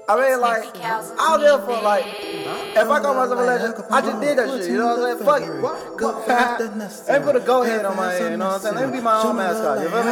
I mean, like, I was there for, like, if I call myself a legend, I just did that shit, you know what I'm saying? Fuck it. Let me put a go head on my head, you know what I'm saying? Let me be my own mascot, you feel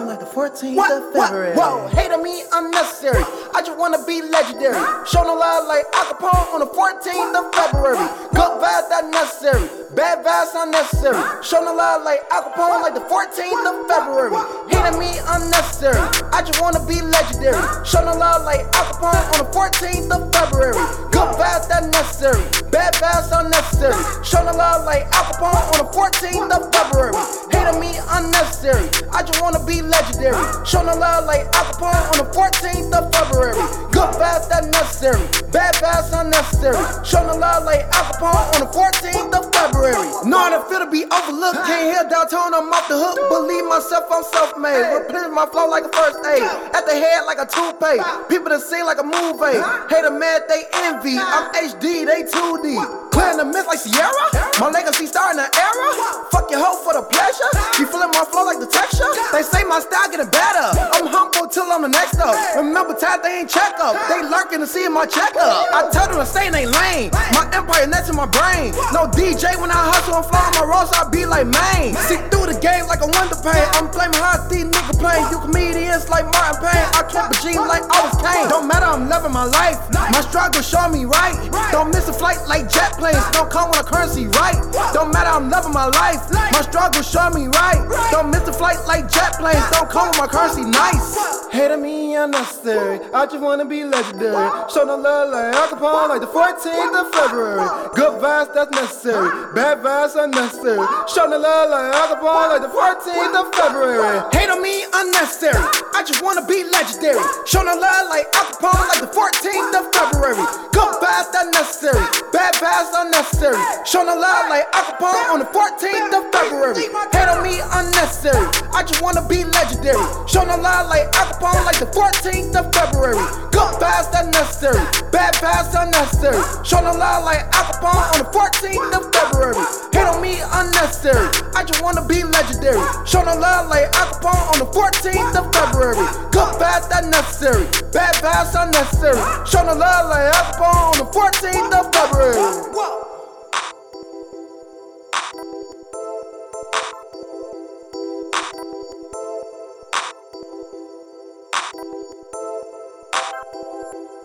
me? Whoa, hate on me unnecessary. I just wanna be legendary. Show no love like Al Capone on the 14th of February. Good vibes that necessary. Bad vibes unnecessary. Show no love like Al Capone like the 14th of February. Hating me unnecessary. I just wanna be legendary. Show no love like Al Capone on the 14th of February. Good vibes that necessary. Bad vibes unnecessary. Show no love like Al Capone on the 14th of February. Hating me unnecessary. I just wanna be legendary. Show no love like Al Capone on the 14th of February. Good vibes that necessary. Bad vibes unnecessary. Show no love like Al Capone on the 14th of February. Knowing I feel to be overlooked. Can't hear downtown, I'm off the hook. Believe myself, I'm self-made. Replenish my flow like a first aid. At the head like a toupee. People that sing like a movie. Hate a man, they envy. I'm HD, they 2D. Clearing the mist like Sierra. My legacy starting an era. Fuck your hoe for the pleasure. You feeling my flow like the texture. They say my style getting better. I'm humble till I'm the next up. Remember time they ain't check up. They lurking to see my checkup. I tell them to stay in they lane. My empire next to my brain. No DJ when I hustle and fly on my roast, I be like Maine. See through the game like a window pane. I'm flaming hot, these niggas playing. You comedians like Martin Payne. I kept a G like I was Kane. Don't matter, I'm loving my life. My struggle show me right. Don't miss a flight like jet planes. Don't come with a currency, right? Don't matter, I'm loving my life. My struggle show me right. Don't miss a flight like jet planes. Don't come with my currency, nice. Hate me unnecessary. I just wanna be legendary. Show no love like Al Capone like the 14th of February. Good vibes, that's necessary. Bad vibes unnecessary. Show no love like Al Capone like the 14th of February. Hate on me unnecessary. I just wanna be legendary. Show no love like Al Capone like the 14th of February. Good vibes, that's necessary. Bad vibes unnecessary. Show no love like Al Capone on the 14th of February. Hate on me unnecessary. I just wanna be legendary. Show no love like Al Capone like the 14th of February. Good vibes, that's necessary. Bad vibes unnecessary. Show no love like Al Capone on the 14th of February. Hate on me unnecessary. I just wanna be legendary. Show no love like Al Capone on the 14th of February. Good vibes, that's necessary. Bad vibes unnecessary. Show no love like Al Capone on the 14th of February. Whoa.